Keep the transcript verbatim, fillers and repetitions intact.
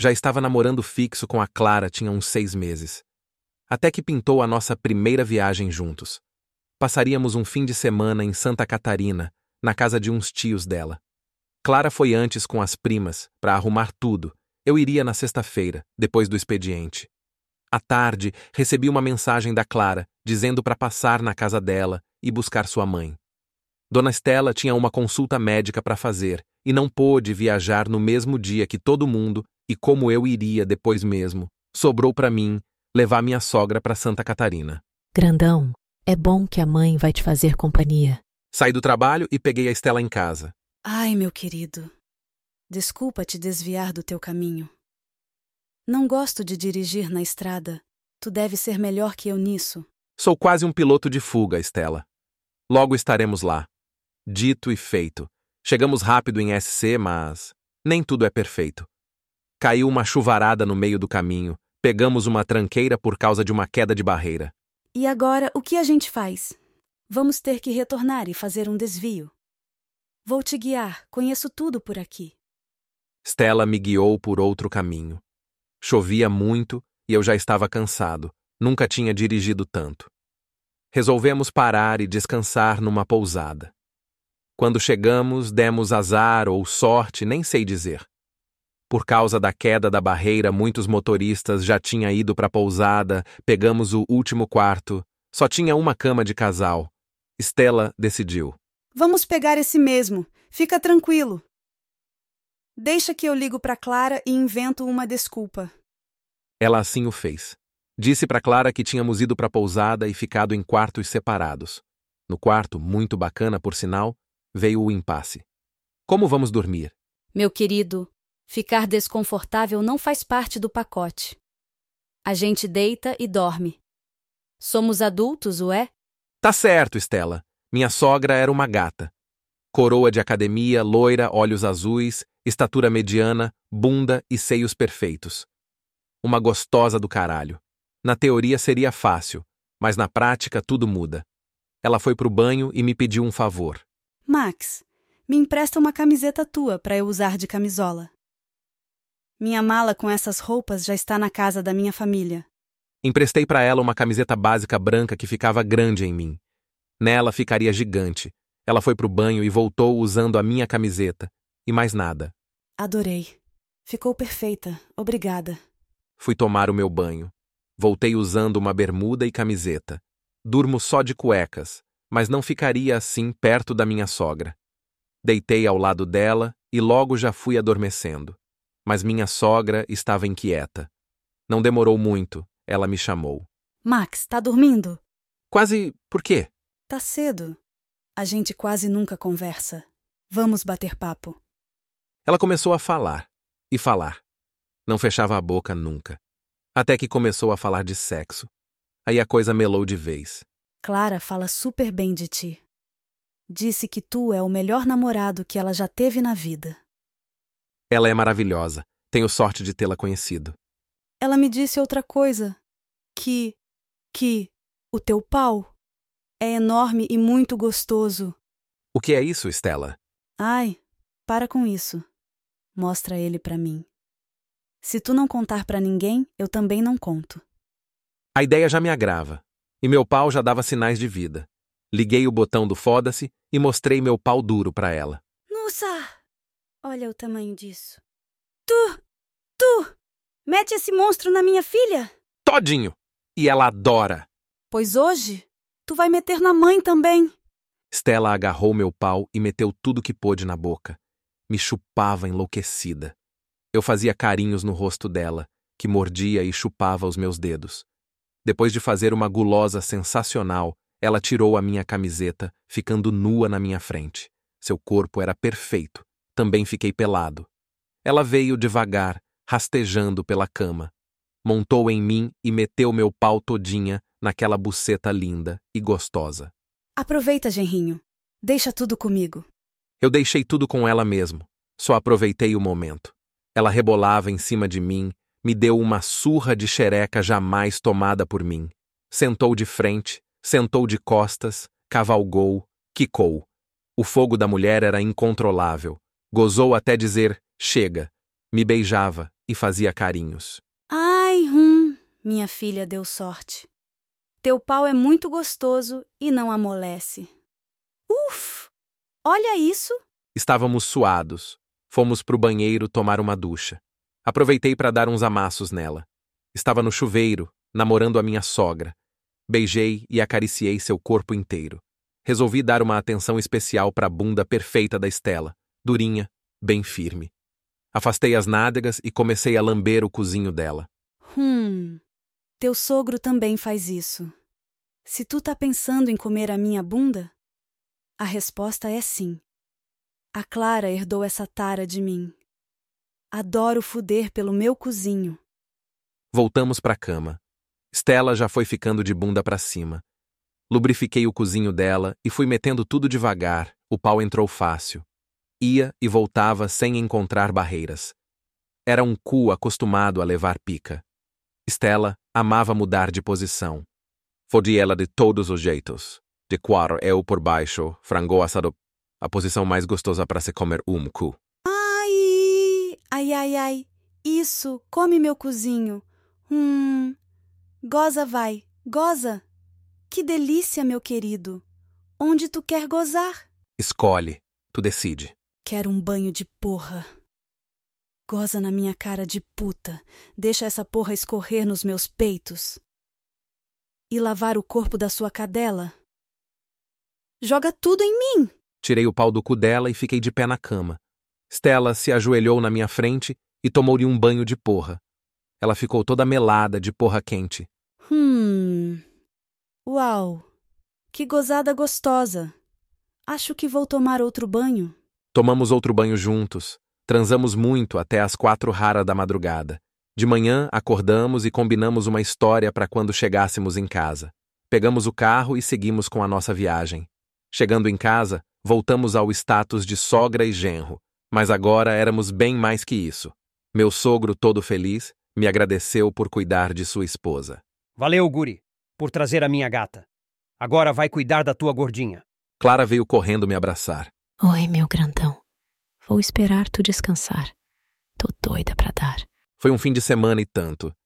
Já estava namorando fixo com a Clara tinha uns seis meses. Até que pintou a nossa primeira viagem juntos. Passaríamos um fim de semana em Santa Catarina, na casa de uns tios dela. Clara foi antes com as primas, para arrumar tudo. Eu iria na sexta-feira, depois do expediente. À tarde, recebi uma mensagem da Clara, dizendo para passar na casa dela e buscar sua mãe. Dona Estela tinha uma consulta médica para fazer e não pôde viajar no mesmo dia que todo mundo, e como eu iria depois mesmo, sobrou para mim levar minha sogra para Santa Catarina. Grandão, é bom que a mãe vai te fazer companhia. Saí do trabalho e peguei a Estela em casa. Ai, meu querido, desculpa te desviar do teu caminho. Não gosto de dirigir na estrada. Tu deve ser melhor que eu nisso. Sou quase um piloto de fuga, Estela. Logo estaremos lá. Dito e feito. Chegamos rápido em S C, mas nem tudo é perfeito. Caiu uma chuvarada no meio do caminho. Pegamos uma tranqueira por causa de uma queda de barreira. E agora, o que a gente faz? Vamos ter que retornar e fazer um desvio. Vou te guiar, conheço tudo por aqui. Estela me guiou por outro caminho. Chovia muito e eu já estava cansado. Nunca tinha dirigido tanto. Resolvemos parar e descansar numa pousada. Quando chegamos, demos azar ou sorte, nem sei dizer. Por causa da queda da barreira, muitos motoristas já tinham ido para a pousada, pegamos o último quarto. Só tinha uma cama de casal. Estela decidiu. Vamos pegar esse mesmo. Fica tranquilo. Deixa que eu ligo para Clara e invento uma desculpa. Ela assim o fez. Disse para Clara que tínhamos ido para a pousada e ficado em quartos separados. No quarto, muito bacana por sinal, veio o impasse. Como vamos dormir? Meu querido, ficar desconfortável não faz parte do pacote. A gente deita e dorme. Somos adultos, ué? Tá certo, Estela. Minha sogra era uma gata. Coroa de academia, loira, olhos azuis, estatura mediana, bunda e seios perfeitos. Uma gostosa do caralho. Na teoria seria fácil, mas na prática tudo muda. Ela foi pro banho e me pediu um favor. Max, me empresta uma camiseta tua para eu usar de camisola. Minha mala com essas roupas já está na casa da minha família. Emprestei para ela uma camiseta básica branca que ficava grande em mim. Nela ficaria gigante. Ela foi pro banho e voltou usando a minha camiseta. E mais nada. Adorei. Ficou perfeita. Obrigada. Fui tomar o meu banho. Voltei usando uma bermuda e camiseta. Durmo só de cuecas, mas não ficaria assim perto da minha sogra. Deitei ao lado dela e logo já fui adormecendo. Mas minha sogra estava inquieta. Não demorou muito, ela me chamou. Max, tá dormindo? Quase... por quê? Tá cedo. A gente quase nunca conversa. Vamos bater papo. Ela começou a falar, e falar. Não fechava a boca nunca. Até que começou a falar de sexo. Aí a coisa melou de vez. Clara fala super bem de ti. Disse que tu é o melhor namorado que ela já teve na vida. Ela é maravilhosa. Tenho sorte de tê-la conhecido. Ela me disse outra coisa. Que... que... o teu pau é enorme e muito gostoso. O que é isso, Estela? Ai, para com isso. Mostra ele pra mim. Se tu não contar pra ninguém, eu também não conto. A ideia já me agrava, e meu pau já dava sinais de vida. Liguei o botão do foda-se e mostrei meu pau duro pra ela. Nossa! Olha o tamanho disso. Tu! Tu! Mete esse monstro na minha filha? Todinho! E ela adora! Pois hoje, tu vai meter na mãe também. Estela agarrou meu pau e meteu tudo que pôde na boca. Me chupava enlouquecida. Eu fazia carinhos no rosto dela, que mordia e chupava os meus dedos. Depois de fazer uma gulosa sensacional, ela tirou a minha camiseta, ficando nua na minha frente. Seu corpo era perfeito. Também fiquei pelado. Ela veio devagar, rastejando pela cama. Montou em mim e meteu meu pau todinha naquela buceta linda e gostosa. Aproveita, genrinho. Deixa tudo comigo. Eu deixei tudo com ela mesmo. Só aproveitei o momento. Ela rebolava em cima de mim, me deu uma surra de xereca jamais tomada por mim. Sentou de frente, sentou de costas, cavalgou, quicou. O fogo da mulher era incontrolável. Gozou até dizer, chega. Me beijava e fazia carinhos. Ai, hum, minha filha deu sorte. Teu pau é muito gostoso e não amolece. Uf! Olha isso! Estávamos suados. Fomos pro banheiro tomar uma ducha. Aproveitei para dar uns amassos nela. Estava no chuveiro, namorando a minha sogra. Beijei e acariciei seu corpo inteiro. Resolvi dar uma atenção especial para a bunda perfeita da Stella, durinha, bem firme. Afastei as nádegas e comecei a lamber o cozinho dela. Hum, teu sogro também faz isso. Se tu tá pensando em comer a minha bunda, a resposta é sim. A Clara herdou essa tara de mim. Adoro fuder pelo meu cozinho. Voltamos para a cama. Stella já foi ficando de bunda para cima. Lubrifiquei o cozinho dela e fui metendo tudo devagar. O pau entrou fácil. Ia e voltava sem encontrar barreiras. Era um cu acostumado a levar pica. Stella amava mudar de posição. Fodi ela de todos os jeitos. De quatro eu por baixo, frango assado, a posição mais gostosa para se comer um cu. Ai, ai, ai, ai. Isso, come meu cozinho. Hum, goza vai, goza. Que delícia, meu querido. Onde tu quer gozar? Escolhe, tu decide. Quero um banho de porra. Goza na minha cara de puta. Deixa essa porra escorrer nos meus peitos. E lavar o corpo da sua cadela. Joga tudo em mim! Tirei o pau do cu dela e fiquei de pé na cama. Stella se ajoelhou na minha frente e tomou-lhe um banho de porra. Ela ficou toda melada de porra quente. Hum... Uau! Que gozada gostosa! Acho que vou tomar outro banho. Tomamos outro banho juntos. Transamos muito até as quatro rara da madrugada. De manhã, acordamos e combinamos uma história para quando chegássemos em casa. Pegamos o carro e seguimos com a nossa viagem. Chegando em casa, voltamos ao status de sogra e genro, mas agora éramos bem mais que isso. Meu sogro, todo feliz, me agradeceu por cuidar de sua esposa. Valeu, guri, por trazer a minha gata. Agora vai cuidar da tua gordinha. Clara veio correndo me abraçar. Oi, meu grandão. Vou esperar tu descansar. Tô doida pra dar. Foi um fim de semana e tanto.